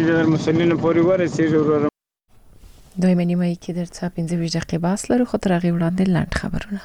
د المسلمین پورې ورسېږي ورور. دویمه نیمه کې درڅه 15 دقیقې باس لرو خو تر هغې وړاندې لاند خبرونه.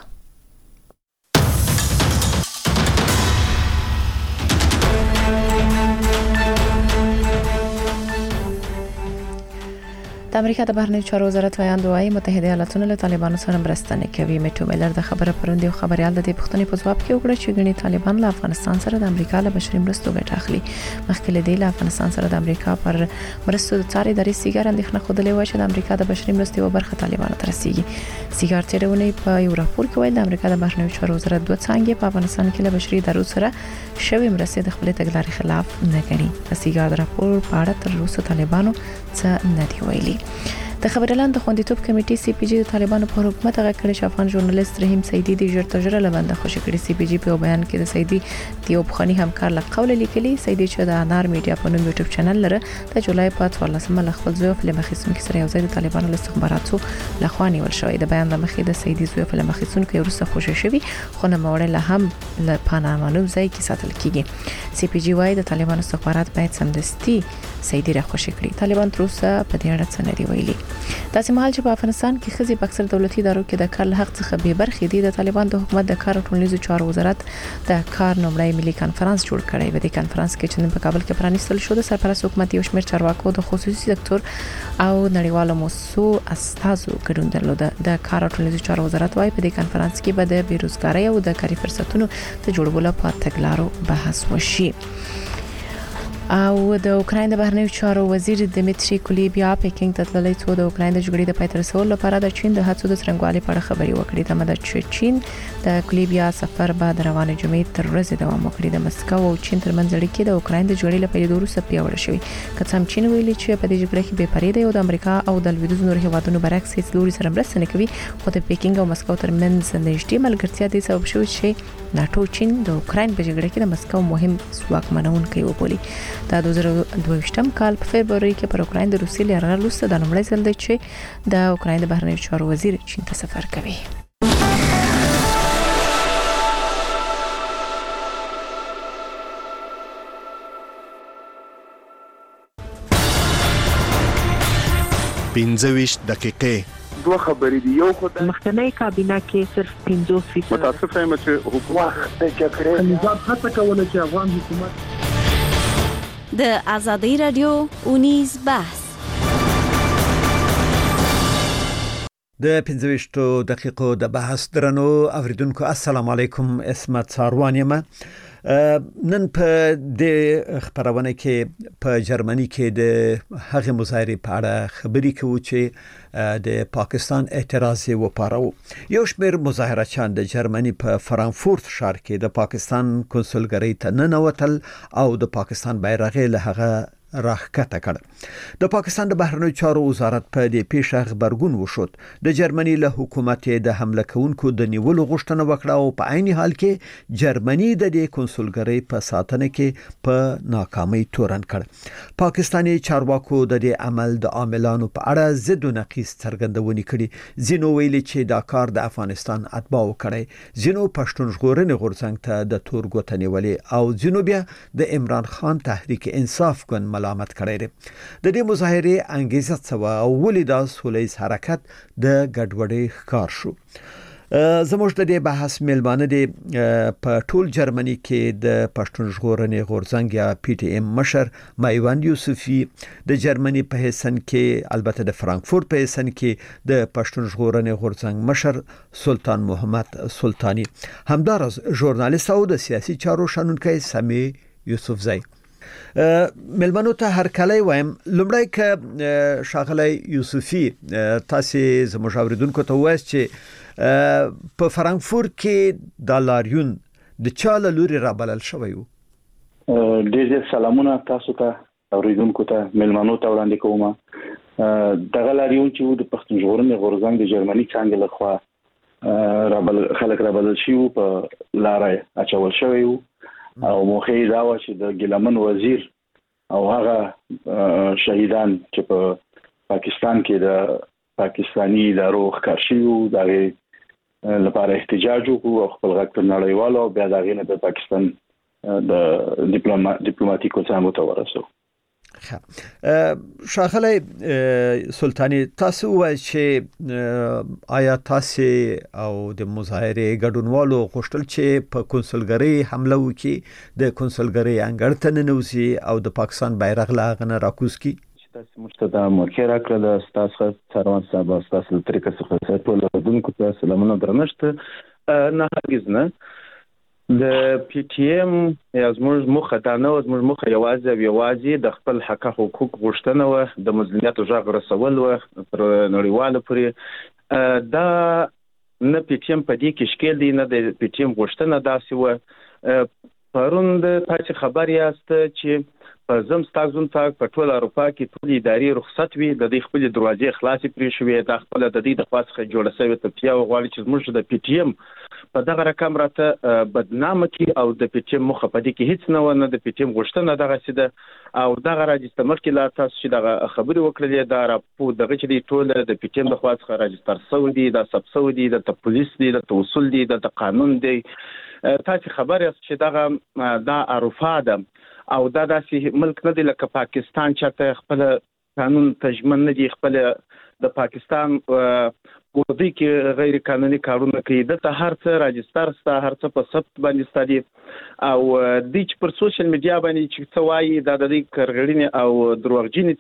د امریکا د بهرنیو چارو وزارت وایاند وايي متحده ایالاتونه له طالبانو سره مرسته نه کوي. میټو میلر د خبره پروندې او خبريال د دې پوښتنې په ځواب کې وکړه چې غني طالبان له افغانستان سره د امریکا له بشري مرستو ګټه اخلي. مخکې له دې له افغانستان سره د امریکا پر مرستو د څاري درې سیګار اندېښنه خوده و چې د امریکا د بشري مرستو یو برخه طالبانو ته رسیږي. سیګار تیرونی په یو راپور کې ویل د امریکا د بهرنیو چارو وزارت دوه څانګې په افغانستان کې له بشري ادارو سره شوی مرستې د خپل تګلارې خلاف نه ګڼي. د سیګار راپور په اړه تر اوسه طالبانو څه نه دی ویلي. د خبرلاند خوندیتوب کمیټې سی پی جی د طالبانو په حکومت هغه کړي چې افغان ژورنالیست رحیم سیدی د ژړ تجربه لبنده خوشی کړي. سی پی جی په بیان کې د سیدی د یو بخانی همکار له قول لیکلي سیدی چې د انار میډیا په نوم یوټیوب چینل لري د جولای په 14 ل خپل زوی فلم خصوصي کې سره یو ځای د طالبانو له استخباراتو لخوا نیول شوی. د بیان د مخې د سیدی زوی فلم خصوصي کې ورسره خوشی شوی خو نه موړ له هم له پانامانو ځای کې ساتل کیږي. سی پی جی وايي د طالبانو استخبارات باید سمدستي سیدی را خوشی کړي. طالبان تر اوسه په دې اړه څه نه دی ویلي. داسې مهال چې په افغانستان کې خزي په اکثر دولتي ادارو کې د کار له حق څخه به برخې دي. د طالبان د حکومت د کار او ټولنیزو چارو وزارت د کار نومړی ملي کانفرنس جوړ کړی. په دې کانفرنس کې چې نن په کابل کې پرانیستل شو د سرپرست حکومت یو شمېر چارواکو د خصوصي سکتور او نړیوالو موسسو استازو ګډون درلود. د کار او ټولنیزو چارو وزارت وايي په دې کانفرنس کې به د بیروزګارۍ او د کاري فرصتونو د جوړولو په تګلارو بحث وشي. او د اوکراین د بهرنیو چارو وزیر دمیتری کولیبیا پکینګ ته تللی څو د اوکراین د جګړې د پای ته رسولو لپاره د چین د هڅو د څرنګوالي په اړه خبري وکړي. د مده چین د کولیبیا سفر بعد روانه جمعې تر ورځې دوام وکړي. د مسکو او چین ترمنځ اړیکې د اوکراین د جګړې لپاره د روسیې پیاوړې شوې. کڅم چین ویلي چې په دې جګړه کې بې پرې دی او د امریکا او د لویدیځ نور هیوادونو برعکس هیڅ لوري سره مرسته نه کوي. خو د پکینګ او مسکو ترمنځ نږدې ملګرتیا د سبب شوې چې ناتو چین د اوکراین په جګړه کې د مسکو مهم ځواکمنونکی وبولي. د 2022 کال په فبرवरी کې پر اوکراین د روسیې لرغړ لسته د لومړي ځل دی چې د اوکراین د بهرنیو چارو وزیر چین ته سفر کوي. پنځه دقیقې دوه خبرې دي. یو خدای مخکنی کابینه کې صرف 50% متاسف یم چې حکومت د جګړې نظام هڅه کوله چې افغان حکومت د آزادۍ رادیو اونیز بحث د 15 دقیقو د بحث درنو اوریدونکو السلام علیکم. اسمت ساروان یم. نن په د خبرونه کې په جرمني کې د هغه مظاهره په اړه خبري کوو چې د پاکستان اعتراض وپارو. یو شمېر مظاهرچیان د جرمني په فرانکفورت ښار کې د پاکستان کنسولګرۍ ته ننوتل او د پاکستان بیرغ له هغه راخکته کړ. د پاکستان د بهرنیو چارو وزارت په دې پیښه خبرګون وشود. د جرمني له حکومت د حمله کوونکو د نیولو غوښتنه وکړه او په عین حال کې جرمني د دې کنسولګرۍ په ساتنه کې په ناکامۍ تورن کړ. پاکستاني چارواکو د دې عمل د عاملانو په اړه ضد او نقیض څرګندونې کړي. ځینو ویلي چې دا کار د افغانستان اتباعو کړی. ځینو پښتون ژغورنې غورځنګ ته د تور ګوته نیولې او ځینو بیا د عمران خان تحریک انصاف ګوند ملامت کړی دی. د دې مظاهره انګیزه څه او ولې دا سولهییز حرکت د ګډوډۍ ښکار شو. زموږ د دې بحث ملمانه دي په ټول جرمني کې د پښتون ژغورنې غورځنګ یا پی ټی ایم مشر مایوند یوسفی، د جرمني په حسن کې البته د فرانکفورت په حسن کې د پښتون ژغورنې غورځنګ مشر سلطان محمد سلطانی، همدارس ژورنالیست او د سیاسي چارو شنونکی سمی یوسفزی. ملمنو ته هر کله وایم لومړی ک شاغلی یوسفی تاسو زموږ اوریدونکو ته وایي چې په فرانکفورت کې د لاریون د چاله لوري را بلل شوی وو. ډېر سلامونه تاسو ته اوریدونکو ته ملمنو ته وړاندې کوم. دغه لاریون چې د پښتون ژغورنې غورځنګ د جرمني څنګه لخوا خلک را بلل شي په لارې اچول شوی وو او موخه دا و چې د ګلمن وزیر او هغه شهیدان چې په پاکستان کې د پاکستانی ادارو ښکار شوي وو دغه لپاره احتجاج وکړو او خپل غږ تر نړیوالو بیا دغه نه د پاکستان د ډیپلوماټیکو څانګو ته ورسو. شاغلی سلطانی تاسو وایي چې آیا تاسو او د مظاهره ګډونوالو غوښتل چې په کنسولګری حمله وکړي د کنسولګری انګړ ته ننوځي او د پاکستان بیرغ لاغنه راکوز کی تاسو مشته موقع راکړه تاسو څاروان صاحب تاسو طریقه څخه ټول دونکو ته سلامونه درنښت نه هرگز نه د پی ټی ایم یا زموږ مخه دا نه زموږ مخه یوازې د خپل حق حقوق غوښتنه و د مظلومیت ژغ رسول و پر نړیواله پورې دا نه پی ټی ایم په دې کې شکل دی نه د پی ټی ایم غوښتنه داسې و پرون د تاسو خبر یاست چې په زمستاګزون تاک په ټول اروپا کې ټول اداري رخصت وي د دې خپل دروازې خلاصې پرې شوې د خپل د دې د خاصه جوړه شوی ته پیاو غواړي چې موږ د پی ټی ایم په دغه رقم راته بدنامه کی او د پی ټی ایم مخه په دې کې هیڅ نه ونه د پی ټی ایم غوښتنه دغه سیده او دغه راځي مخکې لا تاسو چې دغه خبري وکړلې دا راپور دغه چې دی ټول د پی ټی ایم د خاصه راجستر سعودي د سب سعودي د پولیس دی د توسل دی د قانون دی تاسو خبر یاست چې دغه دا اروپا ده او دا داسې ملک نه دی لکه پاکستان چې خپل قانون تجمن نه دی خپل د پاکستان ګوردی کې غیر قانوني کارونه کوي د هر څه راجستر ستا هر څه په ثبت باندې ستدي او د چې پر سوشل میډیا باندې چې څه وایي دا د کرغړینې او دروغجنې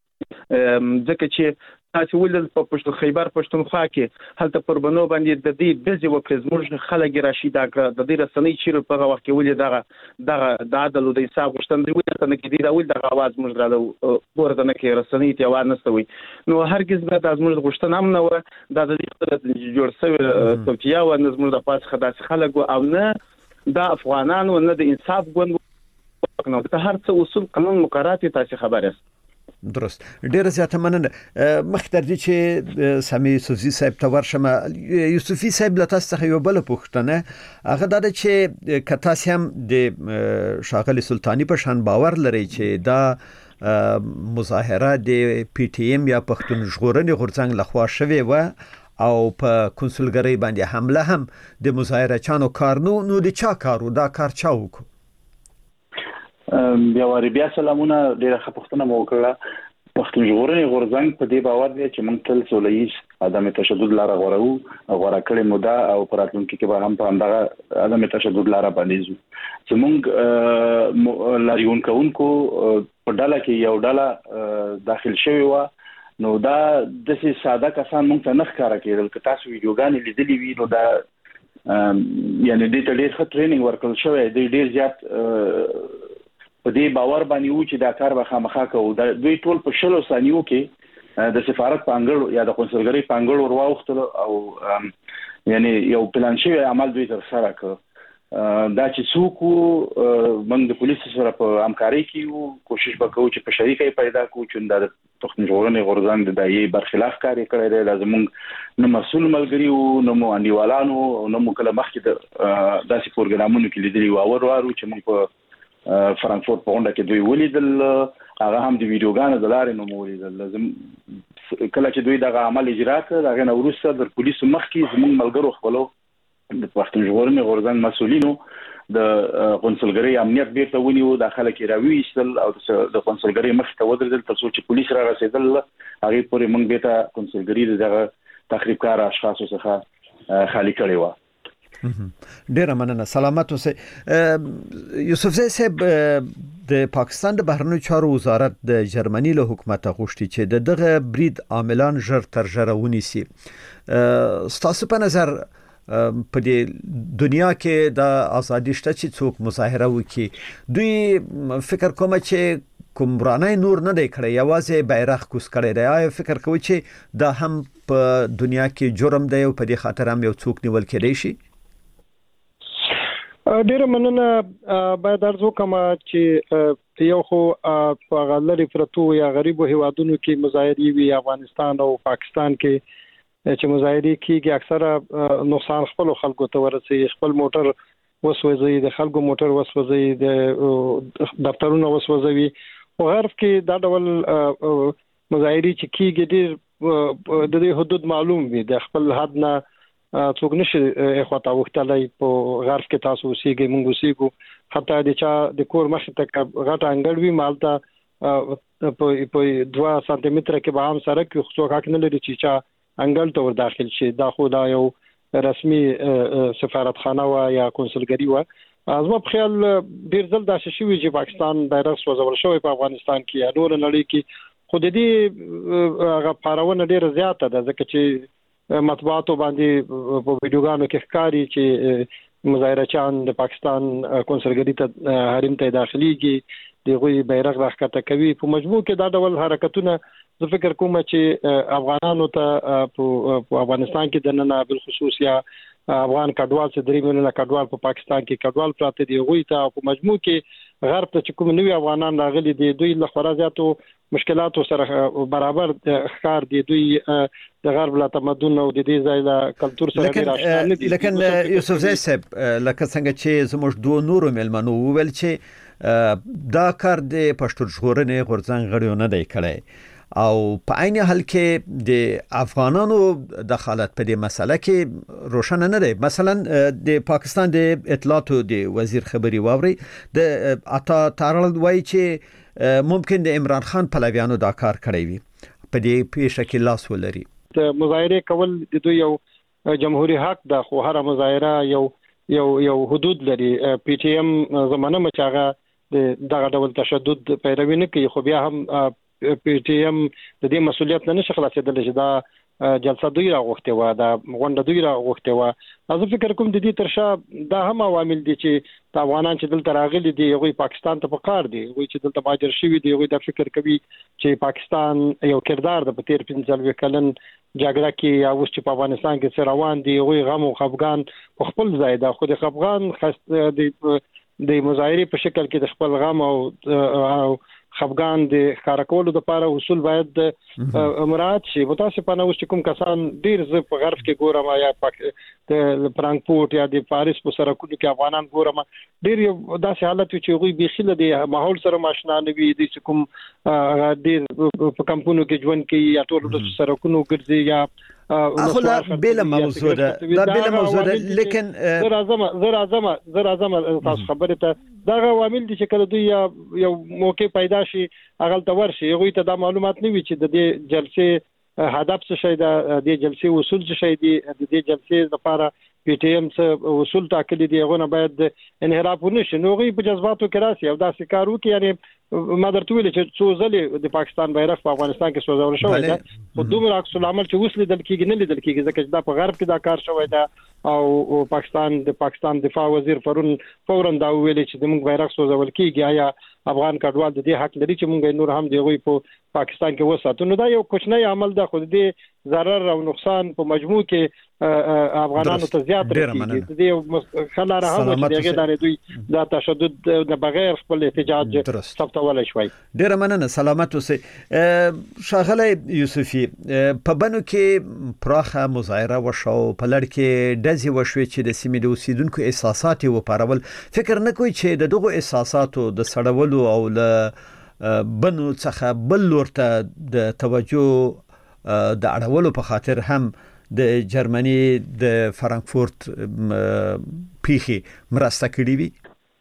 تیری ځکه چې تاسو ولل په خیبر پښتونخوا کې هلته پر بنو باندې د دې بزي وکړ زموږ خلک راشي دا د دې رسنۍ چې په وخت کې ولې دغه د عدل او د انصاف غوښتنه ولې نه کې دی دا ول دغه आवाज موږ راو ورته نه کې رسنۍ ته आवाज نستوي نو هرگز نه د زموږ غوښتنه هم نه و دا د دې جوړ شوی توتیا او زموږ د پاس خدای خلک او نه د افغانانو نه د انصاف ګوند نو ته هر څه اصول قانون مقررات تاسو خبر است درست ډیره زیاته مننه مختر دي چې سامي یوسفزي صاحب ته ورشم یوسفي صاحب له تاسو څخه یو بل پوښتنه هغه دا چې کتا سم د شاغلي سلطانی په شان باور لري چې دا مظاهره د پی ټی ایم یا پښتون ژغورنې غورځنګ لخوا شوه و او په کنسولګری باندې حمله هم د مظاهره چانو کار نو د چا کارو دا کار چا وکړو بیا سلامونه ډیره خپختنه مو وکړه پښتون ژغورنې غورځنګ په دې باور دی چې موږ تل سولهییز عدم تشدد لاره غوړه کړې مودا او پراتونکو کې به هم په همدغه عدم تشدد لاره باندې زموږ لاریون کوونکو په ډله کې یو ډله داخل شوی و نو دا د ساده کسان موږ ته نه ښکارا کېدل که تاسو ویډیوګانې لیدلې وي نو دا یعنی د ډېر ښه ټریننګ ورکول شوی دی ډېر زیات په دې باور باندې و چې دا کار به خامخا کوو دا دوی ټول په 60 ثانیو کې د سفارت پانګړو یا د کنسولګری پانګړو ورواوختل او یعنی یو پلان شوی عمل دوی تر سره کړ دا چې څوک موږ د پولیسو سره په همکاري کې کوشش وکړو چې په شریکه پیدا کوو چې د پښتون ژغورنې غورځنګ د دایي برخلاف کار کړی دی لازم نو مسول ملګری او نو مو انډیوالانو نو مو کله مخکې د داسې پروګرامونو کې لیدلی و ورو چې موږ په فرانکفورت په غونډه کې دوی ولیدل هغه هم د ویډیوګانو د لارې نو ولیدل لازم کله چې دوی دغه عمل اجرا کړ هغه نو وروسته د پولیسو مخکې زموږ ملګرو خپلو د پښتون ژغورنې غورځنګ مسولینو د کنسولګری امنیت بیرته ونیو داخله کې راوېستل او د کنسولګری مخ ته ودرېدل ترڅو چې پولیس را رسیدل هغه پورې موږ بیرته کنسولګری دغه تخریبکار اشخاصو څخه خالی کړی و ډیره مننه سلامت اوسئ یوسف زئی صاحب د پاکستان د بهرنیو چارو وزارت د جرمني له حکومت غوښتي چې دغه برید عاملان ژر تر ژره ونیسي ستاسو په نظر په دې دنیا کې د ازادي شته چې څوک مظاهره وکړي دوی فکر کوم چې کوم برانای نور نه دی کړی یوازې بیرغ کوس کړی دی آیا فکر کوي چې دا هم په دنیا کې جرم دی او په دې خاطر هم یو څوک نیول کېدای شي ډیره مننه باید ارزو کما چې یو خو په غلري پرتو یا غریبو هیوادونو کې مظاهري وي افغانستان او پاکستان کې چې مظاهري کېږي اکثره نقصان خپل خلکو ته ورسي خپل موټر وسوځي د خلکو موټر وسوځي د دفترونو وسوځي او غرب کې دا ډول مظاهري چې کېږي ډېر د دې حدود معلوم وي د خپل حد نه څوک نشي اخواته وختلای په غرب کې تاسو اوسېږئ موږ اوسېږو حتی د چا د کور مخ ته غټ انګړ وي مالته په 2 سانتي متر کې به هم سره کې خصوصا حق نه لري چې چا انګل ته ور داخل شي. دا خو دا یو رسمي سفارتخانه وا یا کنسولګری وا. از ما په خیال ډیر ځل دا شوی چې پاکستان بیرغ سوځول شوی په افغانستان کې نور نړۍ کې خو د دې هغه پارونه ډیر زیاته ده ځکه چې مطبوعاتو باندې په ویډیوګانو کې ښکاري چې مظاهره چان د پاکستان کنسولګری ته حریم ته داخليږي دغه بیرغ راښکته کوي. په مجموع کې دا ډول حرکتونه زه فکر کوم چې افغانانو ته په افغانستان کې د نن بل خصوص یا افغان کډوال چې 3 میلیونه کډوال په پاکستان کې کډوال پراته دي غوي ته په مجموع کې غرب ته چې کوم نوی افغانان راغلي دي دوی له خورا زیاتو مشکلاتو سره برابر ښکار دي. دوی د غرب لا تمدن او د دې ځای له کلچر سره ډیر آشنا نه دي. لیکن یوسف زئی صاحب لکه څنګه چې زموږ دوه نورو ملمنو ویل چې دا کار د پښتون ژغورنې غورځنګ غړیو نه دی کړی او په عین حال کې د افغانانو دخالت په دې مسله کې روشن نه دی. مثلا د پاکستان د اطلاعاتو د وزیر خبري واوري د عطا تارل وایي چې ممکن د عمران خان پلویانو دا کار کړی وي په دې پیښه کې لاس ولري. د مظاهره کول د دوی یو جمهوریت حق ده خو هر مظاهره یو حدود لري. پی ټی ایم زمانه مچاغه دغه ډول تشدد پیروي نه کوي خو بیا هم پی ټی ایم د دې مسولیت نه خلاصېدل چې دا جلسه دوی راغوښته و دا غونډه دوی راغوښته و. زه فکر کوم د دې ترشا دا هم عوامل دي چې د افغانان چې دلته راغلي دي هغه پاکستان ته پکار دي هغه چې دلته ماجر شوی دی هغه د فکر کوي چې پاکستان یو کردار د پتیر 15 کلن جګړه کې یا اوس چې په افغانستان کې سره روان دي هغه غم او خفګان په خپل ځای ده خو د خفګان د مظاهره په شکل کې د خپل غم او خفګان د ښکارا کولو لپاره اصول باید مراعات شي. متاسفانه اوس کوم کسان ډیر ز په غرب کې ګورم یا د فرانکفورت یا د پاریس په سرکونو کې افغانان ګورم ډیر داسې حالت چې غوي بيخله د ماحول سره ماشنا نه وي د کوم ډیر په کمپونو کې ژوند کوي یا ټول سرکونو ګرځي یا اخلا بلا موضوع ده لیکن زر اعظم تاسو خبره ته دا عوامل دي چې کله دوی یو موقع پیدا شي هغه ته ورشي هغه ته دا معلومات نه وي چې د دې جلسې هدف څه شي د دې جلسې اصول څه شي دي د دې جلسې لپاره پی ټی ایم څه اصول ټاکلي دي هغه نه باید انحراف ونشي. نو غي په جذباتو کې راسي او دا سکارو کې یعنی ما درته ویل چې څو ځلې د پاکستان بیرغ په افغانستان کې سوځول شوی دی خو دومره عکس العمل چې وسله دل کېږي نه لیدل کېږي ځکه چې دا په غرب کې دا کار شوی دی او پاکستان دفاع وزیر فورا دا ویل چې موږ بیرغ سوځول کېږي یا افغان کډوال د دې حق لري چې موږ نور هم دی غوي په پاکستان کې وساتو. نو دا یو کوچنی عمل ده خو د ضرر او نقصان په مجموع کې افغانانو ته زیات رسیږي. د دې خلاره هم چې دغه دانه دوی دا تشدد نه بغیر خپل احتجاج ثبتول شوی. ډیر مننه سلامت اوسئ. شاغله یوسفی په بنو کې پراخه مظاهره وشو په لړ کې دزي وشوي چې د سیمې د اوسیدونکو احساسات و پارول فکر نه کوي چې د دغه احساساتو د سړولو او له بنو څخه بل لورته د توجه د اړولو په خاطر هم د جرمني د فرانکفورت پیخي مرسته کړې وي.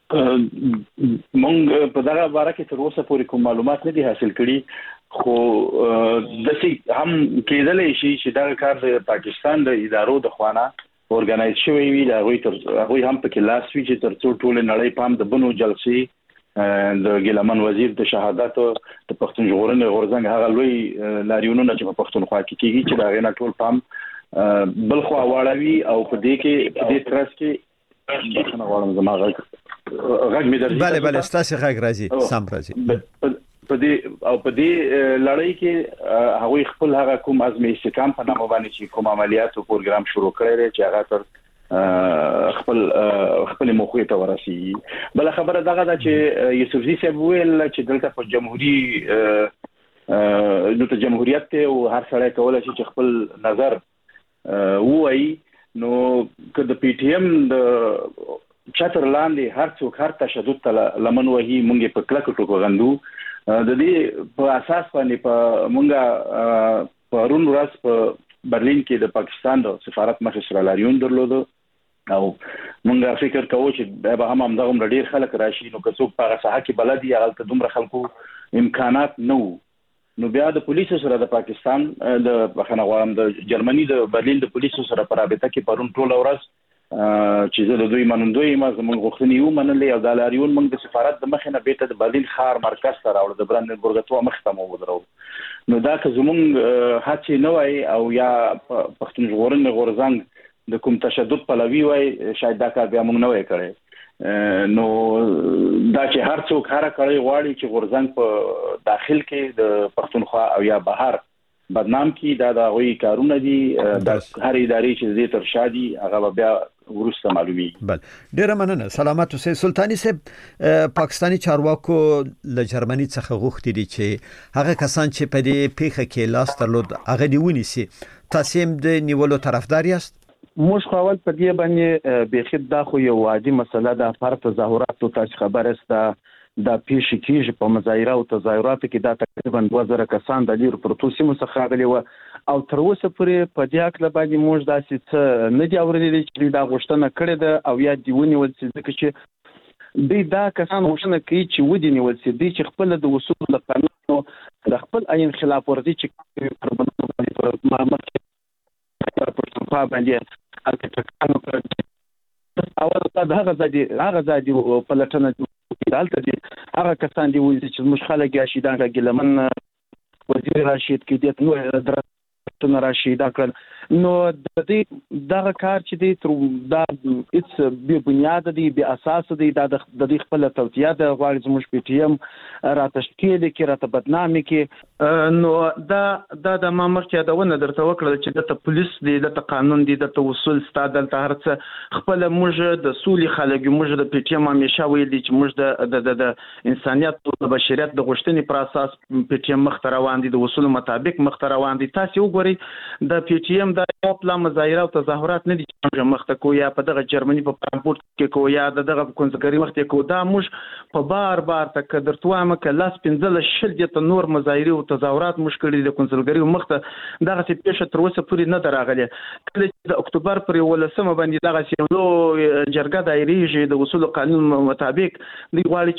مونږ په دغه باره کې تر اوسه پورې کوم معلومات نه دي حاصل کړي خو داسې هم کېدلی شي چې دا کار د پاکستان د ادارو د خوانه اورګنایز شوی وي دا غوي هم په کې لاس وی چې تر څو ټول نړۍ پام د بنو جلسې د ګلمن وزیر د شهادت د پښتون ژغورنې غورځنګ هغه لوی لاریونونه چې په پښتونخوا کې کیږي چې دا غینا ټول پام بل خو واړوي او په دې کې د دې ترڅ کې څنګه غواړم زما غږ مې درځي بله ستاسو غږ راځي سم راځي په دې لړۍ کې هغوی خپل هغه کوم ازمې استحکام په نامه باندې چې کوم عملیات او پروګرام شروع کړی چې هغه تر خپل موخې ته ورسي. بل خبره دغه ده چې یوسف زئی صاحب ویل چې دلته په جمهوریت ته او هر سړی کولای شي چې خپل نظر وایي. نو که د پی ټی ایم د چتر لاندې هر څوک هر تشدد ته لمن وهي مونږ په کلک ټکو غندو د دې په اساس باندې په مونږه په رون ورځ په برلین کې د پاکستان د سفارت مخې سره لاریون درلود او مونږ فکر کوو چې به هم دغه ډیر خلک راشي نو که څوک په هغه ساحه کې بلدي هغه ته دومره خلکو امکانات نه نو بیا د پولیسو سره د پاکستان د بخنغوام د جرمني د برلین د پولیسو سره په رابطه کې پرون ټول ورځ چې زه د دوی منندوی ما زموږ غوښتنې یو منلې او د لاریون موږ د سفارت د مخې نه بیرته د برلین ښار مرکز ته راوړو د برانډنبورګ ته مخ ته مو ودرو نو دا که زموږ هڅې نه وای او یا پښتون ژغورنې غورځنګ د کوم تشدد پلوي وای شاید دا کار بیا موږ نه وای کړی نو دا چې هر څوک هر کړی غواړي چې غورځنګ په داخل کې د پښتونخوا او یا بهر بدنام کی دا غوي کارونه دي د هر ادارې چې دې تر شادي هغه بیا ورسته معلومي بل ډیره مننه سلامات اوسئ سلطانی صاحب پاکستانی چارواکو له جرمني څخه غوښتي دي چې هغه کسان چې په دې پیښه کې لاس درلود هغه دی ونیسي تاسو هم د نیولو طرفدار یاست موږ خپل په دې باندې بخید دا خو یو عادي مسله ده پر تظاهرات او تاسو خبر است دا پیښ کیږي په مظاهره او تظاهرات کې دا تقریبا 2000 کسان د لیر پروتوسیمو څخه راغلي و او تر اوسه پورې په دې اړه باندې موږ داسې څه نه دی اورېدلی چې دا غوښتنه کړې ده او یا دیونی ول چې دوی دا کسان غوښتنه کوي چې ودی نیول سي دوی چې خپل د وصول د قانون د خپل عین خلاف ورزي چې پر پښتونخوا باندې الکترکانو پر اول دا هغه ځای په لټنه دالته دي هغه کسان دي چې موږ خلک یا شیدان راګلمن وزیر راشد کې دې نو درته راشد کړل نو د دې دغه کار چې دی تر دا هیڅ به بنیاد دی به اساس دی د دې خپل توصیه د غواړي زموږ پی ټی ایم را تشکیل کې را بدنامي کې نو دا د ما مخکې دا ونه درته وکړل چې د پولیس دی د قانون دی د توسل ستاد د هرڅ خپل موږ د سولې خلک موږ د پی ټی ایم همیشه ویل دي چې موږ د انسانيت او د بشریت د غوښتنې پر اساس پی ټی ایم مخ روان دي د اصول مطابق مخ روان دي تاسو وګورئ د پی ټی ایم دا خپل مظاهره او تظاهرات نه دي چې مخ ته کو یا په دغه جرمني په فرانکفورت کې کو یا دغه کنسګری مخ ته کو دا موږ په بار تک درتوامه ک لاس 15 شل د نور مظاهره او تظاهرات مشکل د کنسګری مخ ته دغه څه پیښه تر اوسه پورې نه دراغله کله چې د اکتوبر پر ولسمه باندې دغه سیمو جرګه دایریږي د اصول قانون مطابق دی غواړي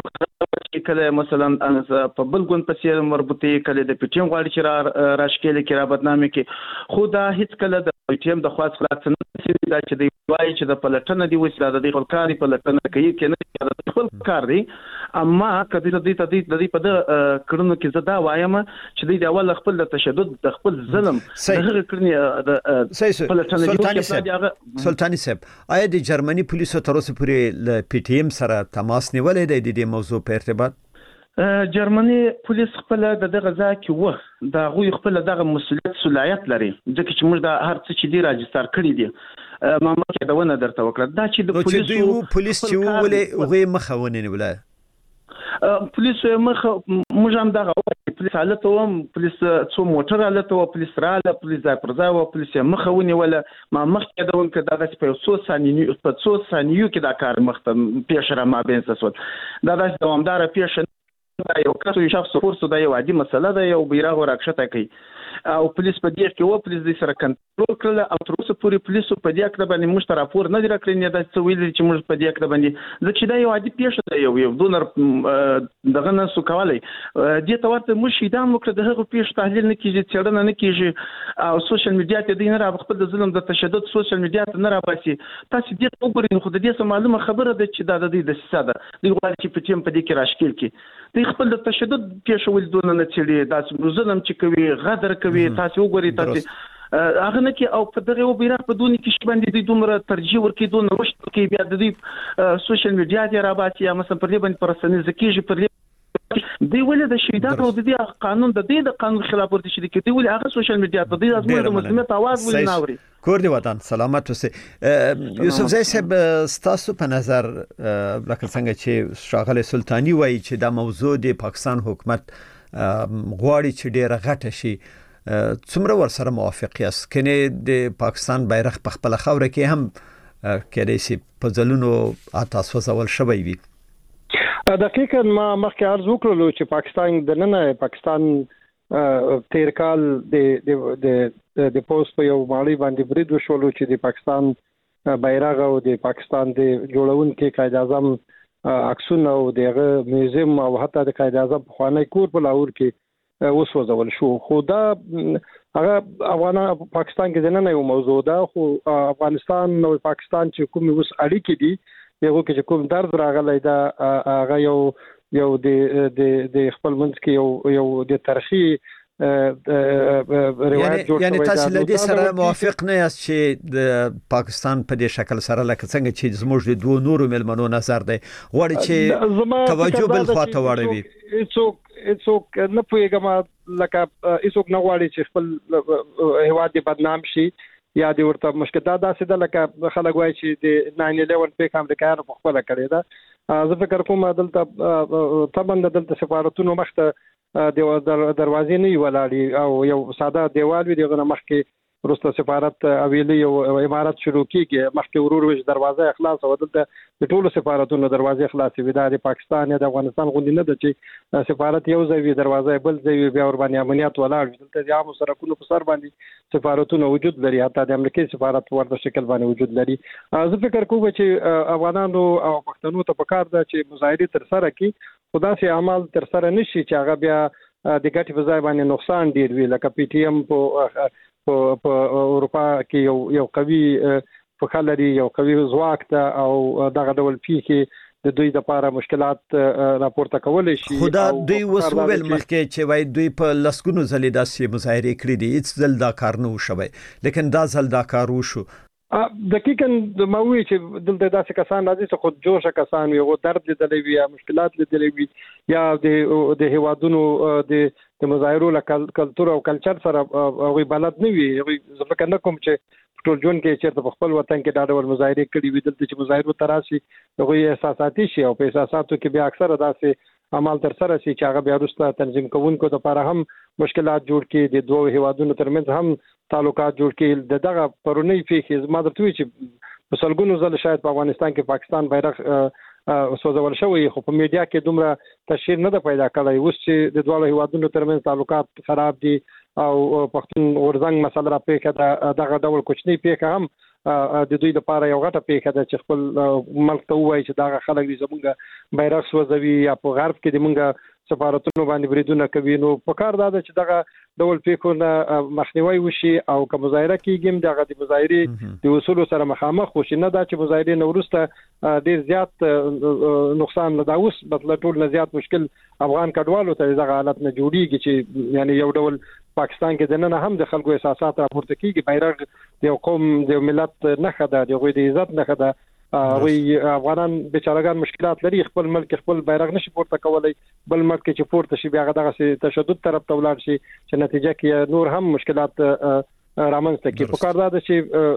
چې کله مثلا په بل ګوند پسې مربوطه کله د پټیم غواړي چې راشکېل کې را بدنامي کې خو دا هیڅ کله د پټیم د خاص خلاص نه دا چې دی وایي چې د پلټنه دی وسیله د خپل کاري پلټنه کوي کې نه د خپل کار دی اما کله د دې په کړنو کې زدا وایم چې د اول خپل تشدد د خپل ظلم دغه کړنی د پلټنه سلطانی صاحب آیا د جرمني پولیسو تر اوسه پورې ل پی ټی ایم سره تماس نیولې دی د دې موضوع په ارتباط جرمني پولیس خپل دغه ځای کې و دا غوي خپل دغه مسؤلیت صلاحیت لري ځکه چې موږ د هر څه چې دی راجستر کړی دی ما مخکې دا ونه درته وکړه دا چې د پولیس چې ولې غوي مخاونه نه ولا پولیس مخ موږ هم دغه پولیس حالت وم پولیس څو موټر حالت او پولیس رااله پولیس ځای پر ځای او پولیس مخونه ولا ما مخکې دا ونه دغه په 100 ثانیو کې دا کار مخته پیښه را ما بین سوت دا د دوامدار پیښه یو کسو شخص فورس دا یو عادي مسله ده یو بیرغ ورکشته کوي او پولیس په دې کې و پولیس د سره کنټرول کړل او تر اوسه پورې پولیس په دې کې باندې موږ راپور نه درکړی نه دا څه ویل چې موږ په دې کې باندې ځکه دا یو عادي پیښه ده یو دونر دغه نه سو کولای دې ته ورته موږ شیدام وکړه دغه پیښه تحلیل نه کیږي څېړنه نه کیږي او سوشل میډیا ته دې نه را خپل د ظلم د تشدد سوشل میډیا ته نه را باسي تاسو دې وګورئ خو د دې څه معلومه خبره ده چې دا د دې د ساده د غواړي چې په ټیم په دې کې راشکیل کی د خپل د تشدد پیښه ول دونه نه چړي دا ظلم چې کوي غدر کوي تاسو وګورئ تاسو هغه نه کې او په دغه وبیره په دونی کې باندې د دومره ترجیح ورکې دونه وشت کې بیا د دې سوشل میډیا ته را باسي یا مثلا پر دې باندې پرسنل زکیږي پر دی ولې د شیدات او د دې قانون د دې د قانون خلاف ورزي چې دی ولې هغه سوشل میډیا ته د ازموینې د مسلمت आवाज ولې ناوري کور دی وطن سلامت اوسئ یوسف زئی صاحب ستاسو په نظر لکه څنګه چې شاغله سلطانی وایي چې دا موضوع د پاکستان حکومت غواړي چې ډیره غټه شي څومره ورسره موافق یاست کنه د پاکستان بیرغ په خپل خوره کې هم کېدای شي په ځلونو تاسو زول شوی وي دقیقاً ما مخکې عرض وکړلو چې پاکستان د نن پاکستان تیر کال د پوسټ په یو مالی باندې برید وشولو چې د پاکستان بیرغ او د پاکستان د جوړونکو قائد اعظم عکسونه او دغه میوزیم او حتی د قائد اعظم په خوانی کور په لاهور کې وسوځول شو. خو دا هغه افغانان پاکستان کې نه یو موضوع ده، خو افغانستان او پاکستان چې کوم اوس اړیکې دي یو کې کوم درد راغلی دا هغه یو د خپل منځ کې یو د تاریخي روایت جوړ شوی. یعنی تاسو له دې سره موافق نه یاست چې د پاکستان په دې شکل سره لکه څنګه چې زموږ د دوه نورو ملمنو نظر دی غواړي چې توجه بل خواته واړوي؟ هیڅوک نه پوهیږم لکه هیڅوک نه غواړي چې خپل هیواد بدنام شي یا د ورته مشکلات داسې ده لکه خلک وایي چې د 9/11 پیک امریکایانو په خپل کړی ده. زه فکر کوم دلته طبعا دلته سفارتونو مخته د دروازې نه ولاړی او یو ساده دیوال وی دغه مخ کې روسته سفارت اویلی او امارات شروع کیږي مخکې ورور وش دروازه اخلاص او دلته د ټولو سفارتونو دروازه اخلاص وي. د پاکستان یا د افغانستان غوندي نه ده چې سفارت یو ځای دروازه بل ځای بیا ور باندې امنیت ولاړ. دلته د عام سرکونو په سر باندې سفارتونو وجود لري، حتی د امریکای سفارت ورته شکل باندې وجود لري. زه فکر کوم چې افغانانو او پښتنو ته پکار ده چې مظاهره تر سره کړي، خدا سي اعمال تر سره نشي چې هغه بیا د ګټې په ځای باندې نقصان ډیر وي. لکه پی ټی ایم په اروپا کې یو قوي فخلري یو قوي ځواک ته او دغه ډول پیخي د دوی لپاره مشکلات راپورته کول شي. خدا دوی وسوول مخکې چې وای دوی په لسګونو ځلې داسې مظاهره کړې دي، هیڅ ځل دا کار نه وشوي، لیکن دا ځل دا کار وشو. دقیقاً د مووي چې دلته داسې کسان راځي چې خود جوشه کسان وي، درد لیدلې وي یا مشکلات لیدلې وي یا د هیوادونو د مظاهرو له کلتور او کلچر سره هغه بلد نه وي. زه فکر نه کوم چې ټول جون کې چیرته په خپل وطن کې دا ډول مظاهره کړي وي. دلته چې مظاهرو تراسي هغه احساساتي شي او په احساساتو کې بیا اکثره داسې عمل تر سره شي چې هغه بیا وروسته تنظیم کوونکو لپاره هم مشکلات جوړ کړي، د دوه هیوادونو ترمنځ هم تعلقات جوړ کړي. دغه پرونی پیښې ما درته وی چې په سلګونو ځله شاید په افغانستان کې پاکستان بیرغ سوځول شوی، خو په میډیا کې دومره تشهیر نه ده پیدا کړی. اوس چې د دوه هیوادونو ترمنځ تعلقات خراب دي او پښتون ورزنګ مسله را پیښه دغه ډول کوچنی پیښه هم د دوی لپاره یو غټه پیښه ده چې خپل ملک ته وایي چې دا خلک دې زمونږ بیرغ سوځوي یا په غرب کې د مونږ سفارتونو باندې بریدونه کوي. نو په کار دا ده چې دغه ډول پیښو نه مخنیوي وشي او که مظاهره کیږي دغه د مظاهره د اصول سره مخامخ وشي، نه دا چې مظاهره نو ورسته ډیر زیات نقصان نه دا اوس بدل ټول نه زیات مشکل افغان کډوالو ته دغه حالت نه جوړیږي چې یعنی یو ډول پاکستان کې د نن هم د خلکو احساسات راپورته کیږي. بیرغ د قوم د ملت نه خده د غوي د عزت نه خده وی افغانان بیچارهګان مشکلات لري، خپل ملک خپل بیرغ نشي پورته کولای، بل ملک چې پورته شي بیا دغه تشدد طرف ته ولاړ شي چې نتیجه کې نور هم مشکلات رامنځته کوي. په کار دا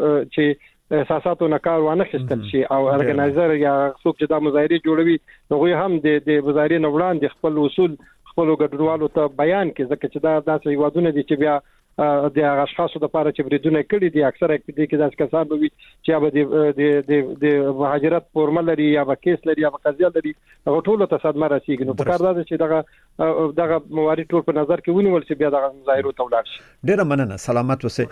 چې احساساتو نه کار وانه خستل شي او ارګنایزر یا څوک چې دا مظاهره جوړوي هغه هم د مظاهره نه وړاندې خپل اصول خپل ګډوالو ته بیان کړي، ځکه چې دا داسې هیوادونه دي چې بیا د اشخاصو د لپاره چې بریدونه کړي دي اکثره کې داسې کسان به وي چې به د مهاجرت فورمل لري یا به کیس لري یا به قضیه لري، هغه ټول ته صدمه رسیږي. نو په کار دا چې دغه موارد ټول په نظر کې ونیول شي بیا دغه مظاهرو ته ولاړ شي. ډیره مننه، سلامت اوسئ.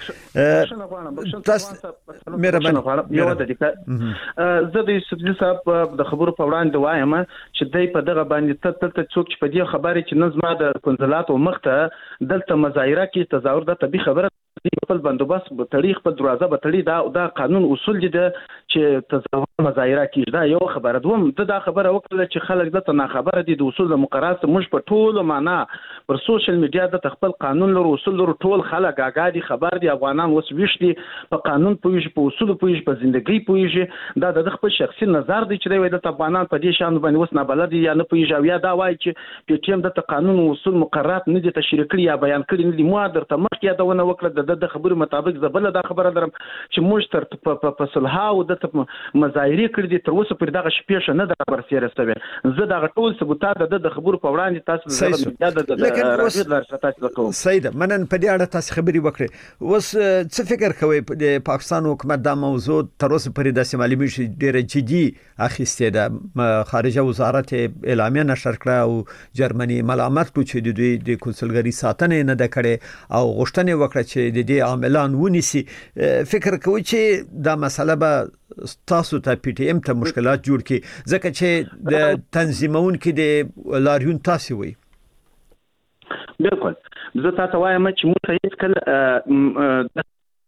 یو د زه د یوسفزي صاحب د خبرو په وړاندې وایم چې دای په دغه باندې ته څوک چې په دې خبرې چې نظم د کنزلات او مخته دلته مظاهره کې تظاهر د طبي خبره خپل بندوبست په تاریخ په دروازه به تړي دا قانون اصول دي چې تظاهر مظاهره کیږي. دا یو خبره. دوم دا خبره وکړه چې خلک د نه خبره دي د اصول د مقررات موږ په ټول معنا پر سوشل میډیا د خپل قانون لرو اصول لرو ټول خلک آګادي خبر دي. افغانان اوس ویشتي په قانون پويږي، په اصول پويږي، په ژوندۍ پويږي. دا د خپل شخصي نظر دی چې دوی د افغانان په دې شان باندې اوس نه بلد یا نه پويږي او یا دا وایي چې په ټیم د قانون او اصول مقررات نه دي تشریح کړي یا بیان کړي نه دي. مو درته مخکې یادونه وکړه د خبرو مطابق زبله دا خبره درم چې موږ تر په صلح او د مظاهره کړې دي تر اوسه پر دغه شپې نه د برسیره سوي. زه دا ټول ثبوتات د خبرو په وړاندې تاسو د سید منن په دې اړه تاسو خبري وکړي. اوس څه فکر کوي د پاکستان حکومت دا موضوع تر اوسه پر داسې معلومي شي ډیره جدي اخیسته ده؟ خارجه وزارت اعلامیه نشر کړه او جرمني ملامت کوي چې دوی د کنسولګری ساتنه نه د کړي او غوښتنه وکړه چې د دې عاملان ونیسي. فکر کوي چې دا مسله به تاسو ته پی ټی ایم ته مشکلات جوړ کی ځکه چې د تنظیمون کې د لاریون تاسو وي بالکل زه تاسو وایم چې موږ هیڅ کله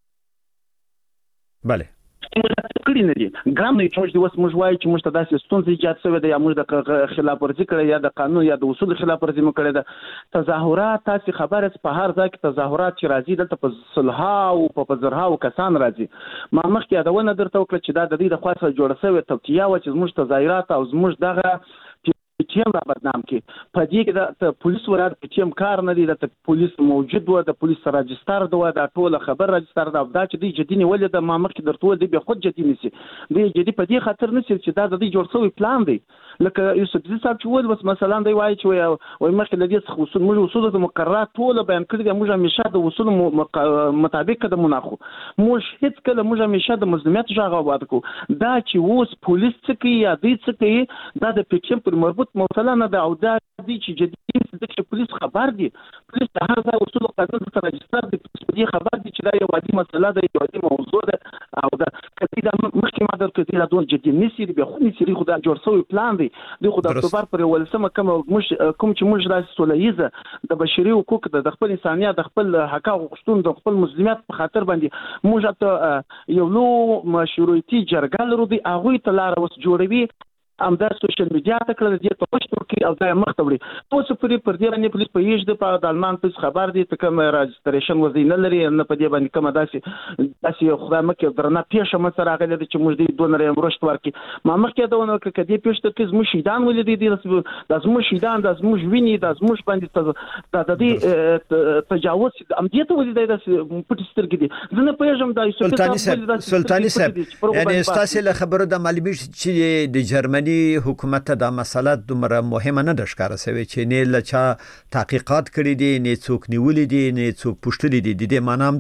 بله کړی نه دي ګرام نه چې موږ وایو چې موږ ته داسې ستونزې ایجاد شوې ده یا موږ د خلاف ورزي کړې یا د قانون یا د اصول خلاف ورزي مو کړې ده تظاهرات تاسو خبره په هر ځای کې تظاهرات چې راځي دلته په صلحا او په زرها کسان راځي ما مخکې یادونه درته وکړه چې دا د دې د خاصه جوړ شوی توتیا و چې موږ تظاهرات او موږ دغه ټیم را بدنام کی په دې کې د پولیس ورات ټیم کار نه دی د پولیس موجود و د پولیس راجستر د ټوله خبر راجستر دا چې دی جدي نیول د ما مخکې درته دی به خود جدي نسی دی جدي په دې خاطر نسی چې دا د دې جوړ شوی پلان دی لکه یوسف زی صاحب چې ول بس مثلا دی وایي چې وای مخکې لدی څخه اصول موږ اصول د مقررات ټوله بیان کړی دی موږ همیشه د اصول مطابق قدم مناخو موږ هیڅ کله موږ همیشه د مظلومیت ژغه واد کو دا چې اوس پولیس څخه یا د څخه دا د پېچم پر مربوط موصله نه ده او دا دي چې جدي چې پولیس خبر دي پولیس د هر ځای اصول قانون سره راجستر دي پولیس خبر دي چې دا یو عادي مسله ده یو عادي موضوع ده او دا کله دا مخکې ما درته دا ډول جدي نسی به خو نسی خو دا جوړ شوی پلان دی د خو د اکتوبر پر ولسمه کوم چې موږ د سولهیزه د بشري حقوق د خپل انسانيت د خپل حقوق غوښتون د خپل مسلمیت په خاطر باندې موږ ته یو لو مشروعيتي جرګه لرو دی هغه ته لار وس جوړوي ام دا سوشل میډیا ته کړل دي ته پښتو کې او دا مختوري اوس پر دې باندې پولیس په یوه د آلمان پولیس خبر دي ته کوم راجستریشن وزینه لري نه په دې باندې کوم داسې خدای مکه درنه پیښه مسره غلې چې موږ دې دونر امرشت ورکی ما مخکې دا ونه کې دې پیښه کې زموږ شهیدان ولې دي د زموږ شهیدان د زموږ ویني د زموږ باندې د دې تجاوز ام دې ته ولې د پټ سترګې دي زنه پېژم د سلطانی صاحب یعنی تاسو له خبرو د معلومي چې د جرمني حکومت دا مسله دومره مهمه نه ده ښکاره شوی چې نه لچا تحقیقات کړي دي نه څوک نیولې دي نه څوک پوښتلي دي د دې معنی هم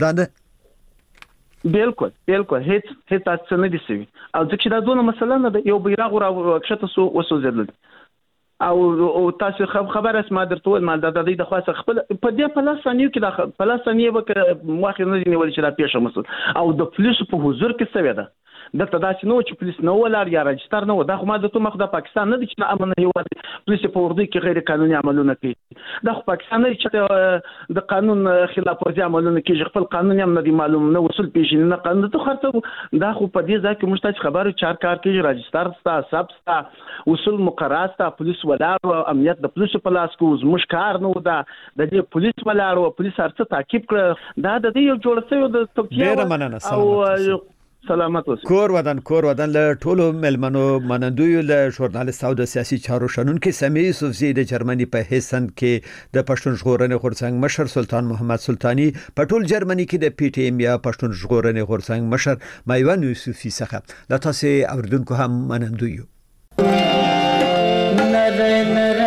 ده بالکل هیڅ تاسو نه دي سوي او ځکه دا دونه مسله نه ده یو بیرغ را کښته سو وسوځل او تاسو خبره اسمه درته ول مال د دې د خاصه خپل په دې پلاسانیو کې د پلاسانیو وکړه مخه نه نیول چې لا پیښه مسل او د پولیسو په حضور کې سوي ده دلته داسې نو چې پولیس نو ولر یا راجستر نو دا خو ما د تو مخ د پاکستان نه دي چې امن هیواد پولیس په اردو کې غیر قانوني عملونه کوي دا خو پاکستان نه چې د قانون خلاف ورزي عملونه کوي خپل قانون هم نه دي معلوم نه وصول پیژنې نه قانون ته خرڅو دا خو په دې ځای کې مشتاق خبرو چار کار کوي راجستر ستا سب ستا اصول مقررات ستا پولیس ولر امنیت د پولیس په لاس کو زموږ کار نو دا د دې پولیس ولر او پولیس هرڅه تعقیب کړ دا د دې یو جوړ شوی د توکیه او سلامت اوسئ کور ودان له ټولو ملمنو منندوی له ژورنالیست او د سیاسي چارو شنونکو سمیع یوسفزي د جرمني په هیسن کې د پښتون ژغورنې غورځنګ مشر سلطان محمد سلطانی په ټول جرمني کې د پی ټی ایم یا پښتون ژغورنې غورځنګ مشر مایوان یوسفي څخه لا تاسو اوریدونکو هم منندوی یو